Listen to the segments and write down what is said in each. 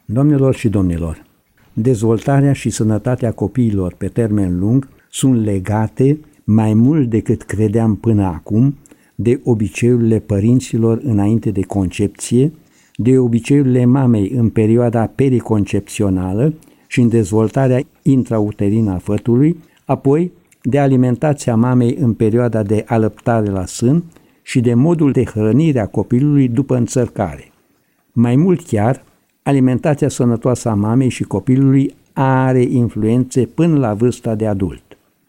Doamnelor și domnilor, dezvoltarea și sănătatea copiilor pe termen lung sunt legate, mai mult decât credeam până acum, de obiceiurile părinților înainte de concepție, de obiceiurile mamei în perioada periconcepțională și în dezvoltarea intrauterină a fătului, apoi de alimentația mamei în perioada de alăptare la sân și de modul de hrănire a copilului după înțărcare. Mai mult chiar, alimentația sănătoasă a mamei și copilului are influențe până la vârsta de adult.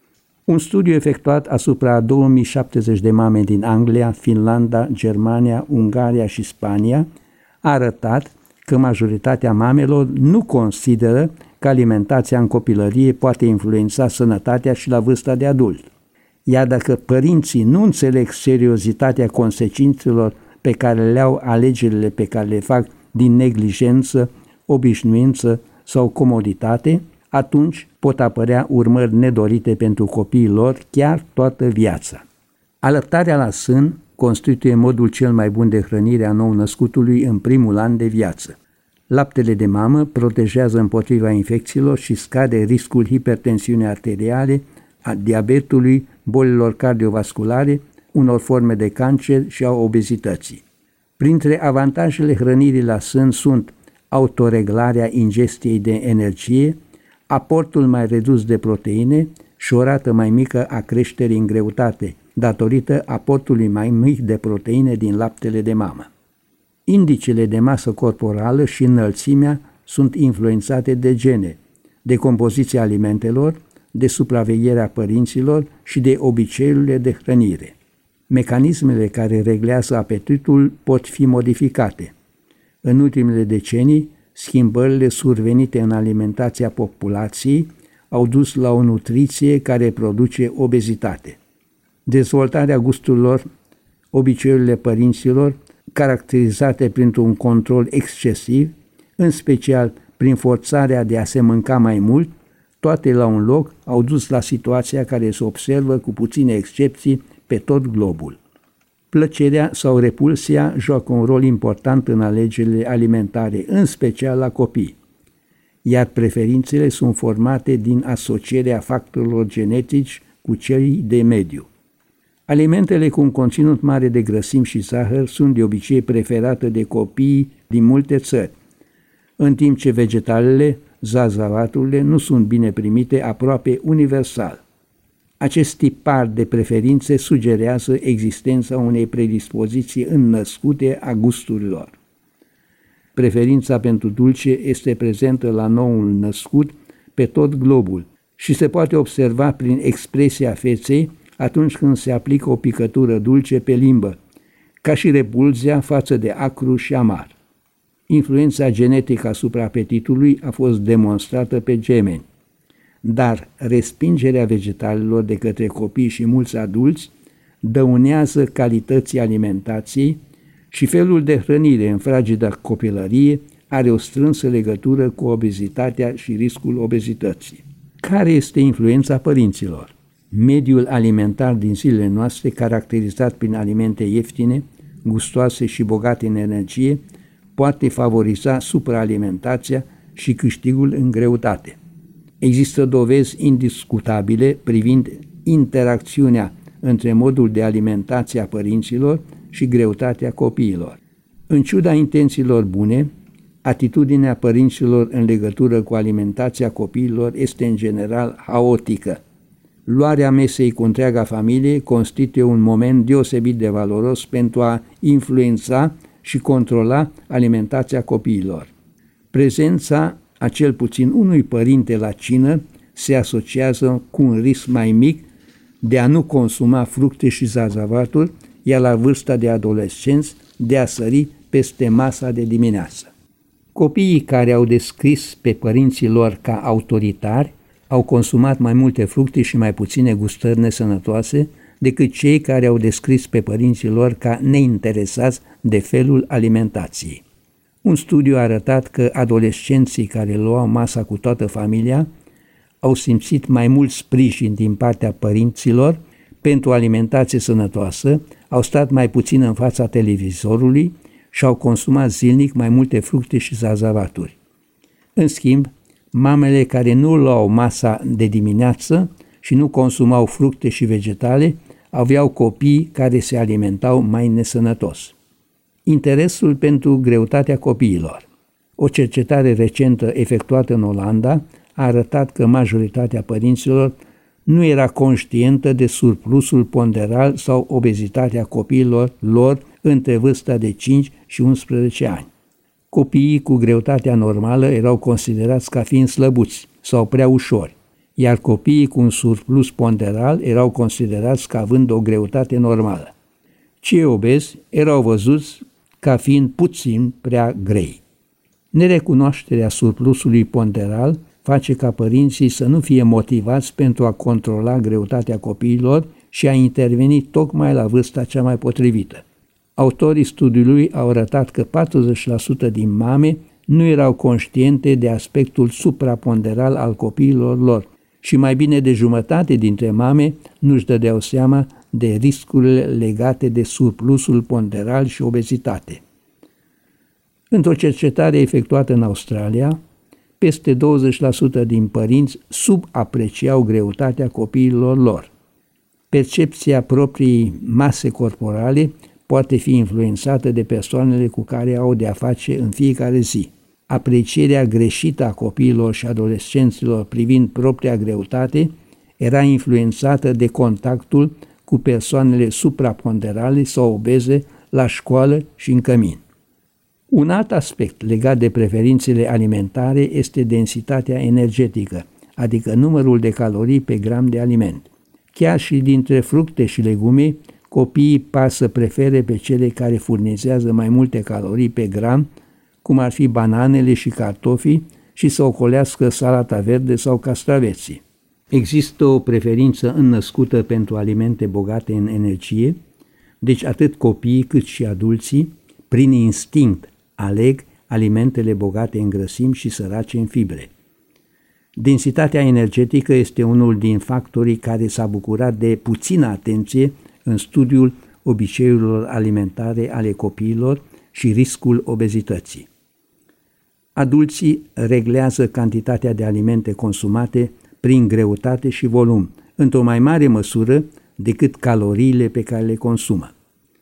Un studiu efectuat asupra 2070 de mame din Anglia, Finlanda, Germania, Ungaria și Spania a arătat că majoritatea mamelor nu consideră că alimentația în copilărie poate influența sănătatea și la vârsta de adult. Iar dacă părinții nu înțeleg seriozitatea consecințelor pe care le au alegerile pe care le fac din neglijență, obișnuință sau comoditate, atunci pot apărea urmări nedorite pentru copiii lor chiar toată viața. Alăptarea la sân constituie modul cel mai bun de hrănire a nou-născutului în primul an de viață. Laptele de mamă protejează împotriva infecțiilor și scade riscul hipertensiunii arteriale, a diabetului, bolilor cardiovasculare, unor forme de cancer și a obezității. Printre avantajele hrănirii la sân sunt autoreglarea ingestiei de energie, aportul mai redus de proteine și o rată mai mică a creșterii în greutate, datorită aportului mai mic de proteine din laptele de mamă. Indicele de masă corporală și înălțimea sunt influențate de gene, de compoziția alimentelor, de supravegherea părinților și de obiceiurile de hrănire. Mecanismele care reglează apetitul pot fi modificate. În ultimele decenii, schimbările survenite în alimentația populației au dus la o nutriție care produce obezitate. Dezvoltarea gusturilor, obiceiurile părinților, caracterizate printr-un control excesiv, în special prin forțarea de a se mânca mai mult, toate la un loc au dus la situația care se observă cu puține excepții pe tot globul. Plăcerea sau repulsia joacă un rol important în alegerile alimentare, în special la copii, iar preferințele sunt formate din asocierea factorilor genetici cu cei de mediu. Alimentele cu un conținut mare de grăsimi și zahăr sunt de obicei preferate de copiii din multe țări, în timp ce vegetalele, zahăraturile, nu sunt bine primite aproape universal. Acest tipar de preferințe sugerează existența unei predispoziții înnăscute a gusturilor. Preferința pentru dulce este prezentă la noul născut pe tot globul și se poate observa prin expresia feței atunci când se aplică o picătură dulce pe limbă, ca și repulzia față de acru și amar. Influența genetică asupra apetitului a fost demonstrată pe gemeni, dar respingerea vegetalelor de către copii și mulți adulți dăunează calității alimentației și felul de hrănire în fragida copilărie are o strânsă legătură cu obezitatea și riscul obezității. Care este influența părinților? Mediul alimentar din zilele noastre, caracterizat prin alimente ieftine, gustoase și bogate în energie, poate favoriza supraalimentația și câștigul în greutate. Există dovezi indiscutabile privind interacțiunea între modul de alimentație a părinților și greutatea copiilor. În ciuda intențiilor bune, atitudinea părinților în legătură cu alimentația copiilor este în general haotică. Luarea mesei cu întreaga familie constituie un moment deosebit de valoros pentru a influența și controla alimentația copiilor. Prezența a cel puțin unui părinte la cină se asociază cu un risc mai mic de a nu consuma fructe și zazavaturi, iar la vârsta de adolescenți de a sări peste masa de dimineață. Copiii care au descris pe părinții lor ca autoritari au consumat mai multe fructe și mai puține gustări nesănătoase decât cei care au descris pe părinții lor ca neinteresați de felul alimentației. Un studiu a arătat că adolescenții care luau masa cu toată familia au simțit mai mult sprijin din partea părinților pentru o alimentație sănătoasă, au stat mai puțin în fața televizorului și au consumat zilnic mai multe fructe și zazavaturi. În schimb, mamele care nu luau masa de dimineață și nu consumau fructe și vegetale aveau copii care se alimentau mai nesănătos. Interesul pentru greutatea copiilor. O cercetare recentă efectuată în Olanda a arătat că majoritatea părinților nu era conștientă de surplusul ponderal sau obezitatea copiilor lor între vârsta de 5 și 11 ani. Copiii cu greutatea normală erau considerați ca fiind slăbuți sau prea ușori, iar copiii cu un surplus ponderal erau considerați ca având o greutate normală. Cei obezi erau văzuți ca fiind puțin prea grei. Nerecunoașterea surplusului ponderal face ca părinții să nu fie motivați pentru a controla greutatea copiilor și a interveni tocmai la vârsta cea mai potrivită. Autorii studiului au arătat că 40% din mame nu erau conștiente de aspectul supraponderal al copiilor lor și mai bine de jumătate dintre mame nu-și dădeau seama de riscurile legate de surplusul ponderal și obezitate. Într-o cercetare efectuată în Australia, peste 20% din părinți subapreciau greutatea copiilor lor. Percepția propriei mase corporale poate fi influențată de persoanele cu care au de-a face în fiecare zi. Aprecierea greșită a copiilor și adolescenților privind propria greutate era influențată de contactul cu persoanele supraponderale sau obeze la școală și în cămin. Un alt aspect legat de preferințele alimentare este densitatea energetică, adică numărul de calorii pe gram de aliment. Chiar și dintre fructe și legume, copiii par să prefere pe cele care furnizează mai multe calorii pe gram, cum ar fi bananele și cartofii, și să ocolească salata verde sau castraveții. Există o preferință înnăscută pentru alimente bogate în energie, deci atât copiii cât și adulții, prin instinct, aleg alimentele bogate în grăsimi și sărace în fibre. Densitatea energetică este unul din factorii care s-a bucurat de puțină atenție în studiul obiceiurilor alimentare ale copiilor și riscul obezității. Adulții reglează cantitatea de alimente consumate prin greutate și volum, într-o mai mare măsură decât caloriile pe care le consumă.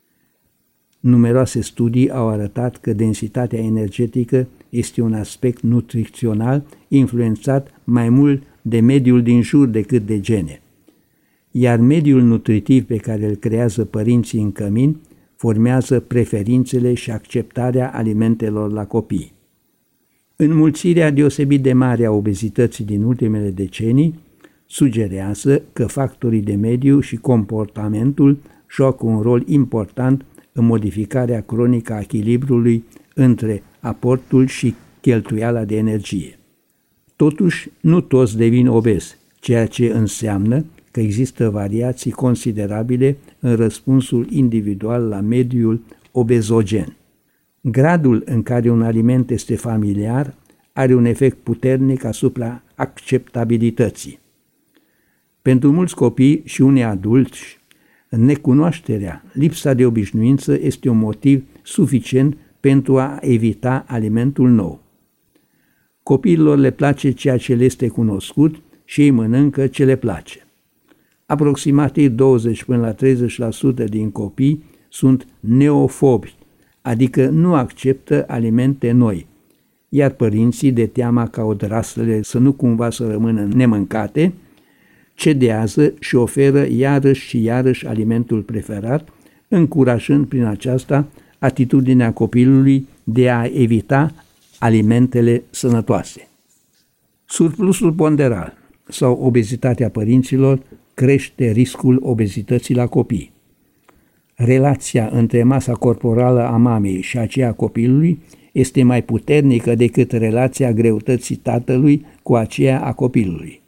Numeroase studii au arătat că densitatea energetică este un aspect nutrițional influențat mai mult de mediul din jur decât de gene, iar mediul nutritiv pe care îl creează părinții în cămin formează preferințele și acceptarea alimentelor la copii. Înmulțirea deosebit de mare a obezității din ultimele decenii sugerează că factorii de mediu și comportamentul joacă un rol important în modificarea cronică a echilibrului între aportul și cheltuiala de energie. Totuși, nu toți devin obezi, ceea ce înseamnă că există variații considerabile în răspunsul individual la mediul obezogen. Gradul în care un aliment este familiar are un efect puternic asupra acceptabilității. Pentru mulți copii și unii adulți, necunoașterea, lipsa de obișnuință este un motiv suficient pentru a evita alimentul nou. Copiilor le place ceea ce le este cunoscut și ei mănâncă ce le place. Aproximativ 20 până la 30% din copii sunt neofobi, adică nu acceptă alimente noi, iar părinții, de teama ca odraslele să nu cumva să rămână nemâncate, cedează și oferă iarăși și iarăși alimentul preferat, încurajând prin aceasta atitudinea copilului de a evita alimentele sănătoase. Surplusul ponderal sau obezitatea părinților crește riscul obezității la copii. Relația între masa corporală a mamei și aceea copilului este mai puternică decât relația greutății tatălui cu aceea a copilului.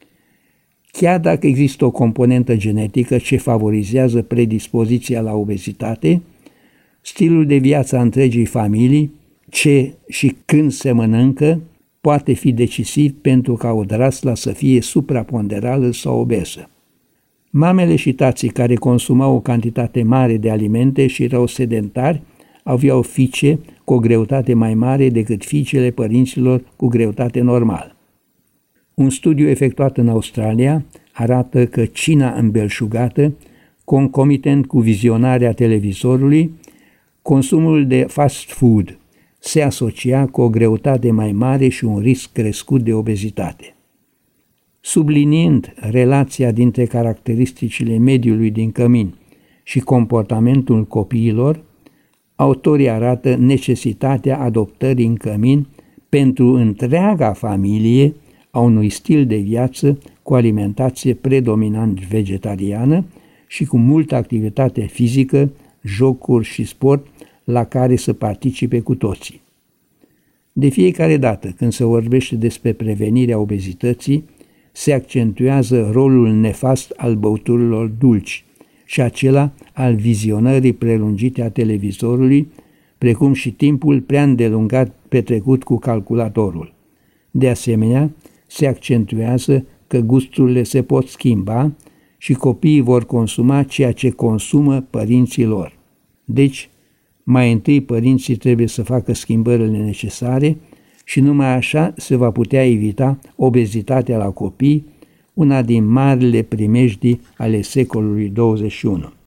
Chiar dacă există o componentă genetică ce favorizează predispoziția la obezitate, stilul de viață a întregii familii, ce și când se mănâncă, poate fi decisiv pentru ca odrasla să fie supraponderală sau obeză. Mamele și tații care consumau o cantitate mare de alimente și erau sedentari aveau fiice cu o greutate mai mare decât fiicele părinților cu greutate normală. Un studiu efectuat în Australia arată că cina îmbelșugată, concomitent cu vizionarea televizorului, consumul de fast food se asocia cu o greutate mai mare și un risc crescut de obezitate. Subliniind relația dintre caracteristicile mediului din cămin și comportamentul copiilor, autorii arată necesitatea adoptării în cămin pentru întreaga familie a unui stil de viață cu alimentație predominant vegetariană și cu multă activitate fizică, jocuri și sport la care să participe cu toții. De fiecare dată când se vorbește despre prevenirea obezității, se accentuează rolul nefast al băuturilor dulci și acela al vizionării prelungite a televizorului, precum și timpul prea îndelungat petrecut cu calculatorul. De asemenea, se accentuează că gusturile se pot schimba și copiii vor consuma ceea ce consumă părinții lor. Deci, mai întâi părinții trebuie să facă schimbările necesare și numai așa se va putea evita obezitatea la copii, una din marile primejdii ale secolului 21.